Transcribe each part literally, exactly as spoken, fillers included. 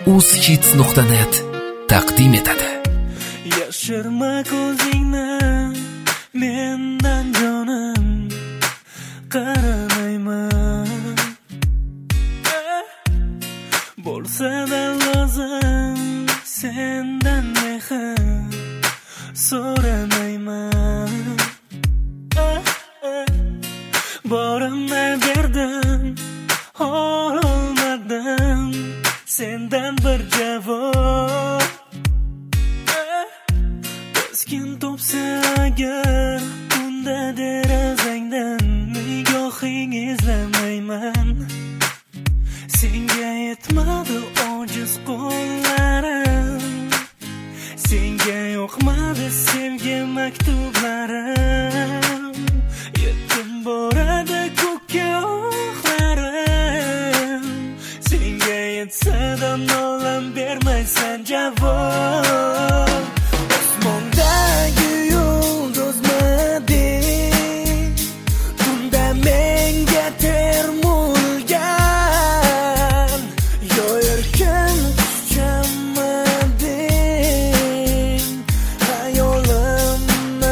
uzhits nuqta net taqdim etadi. Yashirma ko'zingni mendan jonim, qaramayman. Bo'lsa-da lozim sendan mehr, so'ramayman. Borimni berdim, olmadim sendan bir javob. Keskin topsa agar unda derazangdan nigohing izlamayman. Senga yetmadi ojiz qo'llarim, senga yoqmadi sevgi maktublarim. Yetim boradi ko'kka oxlarim, senga yetsa-da nolam bermaysan javob. Osmondagi yulduzmading, tunda menga termulgan. Yo erkin qushchamading, hayolimni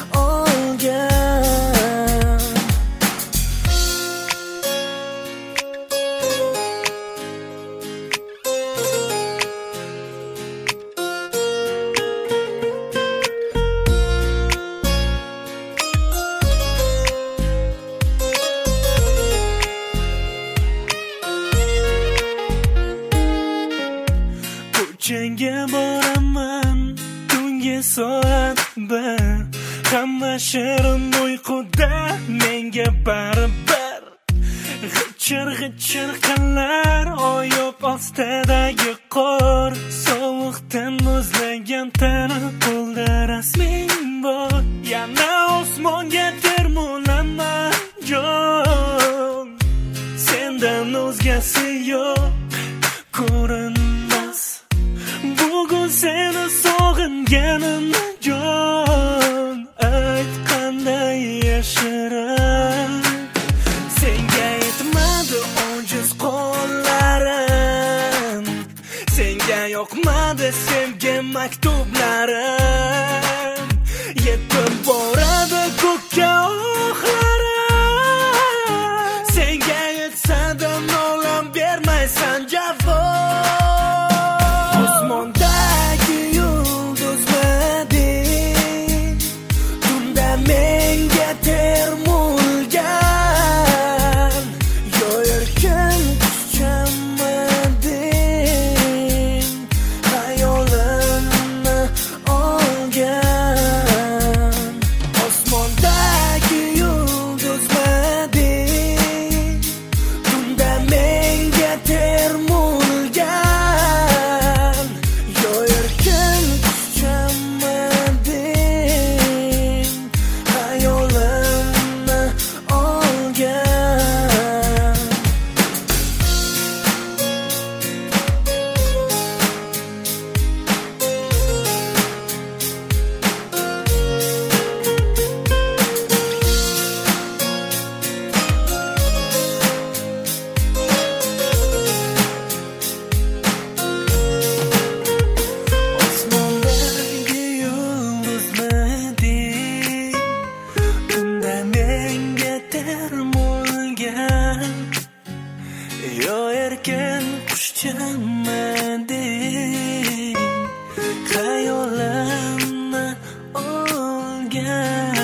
olgan. Ko'changga boraman tungi soat bir, hamma shirin uyquda menga baribir. G'ichir g'ichir qilar oyoq ostidagi qor, sovuqdan muzlagan tana qo'lda rasming bor. Yana osmonga termulaman jon, sendan o'zgasi yo'q ko'rinmas. Bugun seni sog'inganim jon, ayt qanday yashirin. Senga yetmadi ojiz qo'llarim, senga yoqmadi sevgi maktublarim. Yetib boradi ko'kka oxlarim, senga yetsa-da nolam bermaysan javob. Osmondagi yulduzmading, tunda menga termulgan. Yo erkin qushchamading, hayolimni olgan. Osmondagi yulduzmading, tunda menga termulgan. Yo erkin qushchamading, hayolimni olgan. Osmondagi yulduzmading, tunda menga termulgan. Yo erkin qushchamading, hayolimni olgan.